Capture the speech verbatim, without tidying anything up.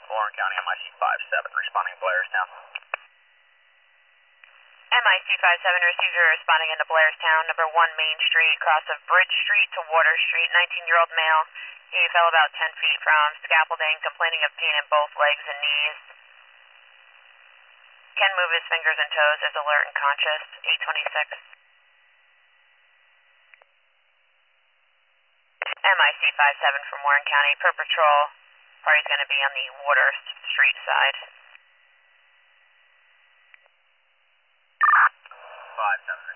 Warren County, M I C five seven, responding to Blairstown. M I C five seven receiver responding into Blairstown, number one Main Street, cross of Bridge Street to Water Street, nineteen-year-old male. He fell about ten feet from scaffolding, complaining of pain in both legs and knees. Can move his fingers and toes, is alert and conscious, eight twenty-six. M I C five seven from Warren County, per patrol. Party's going to be on the Water Street side. five seven.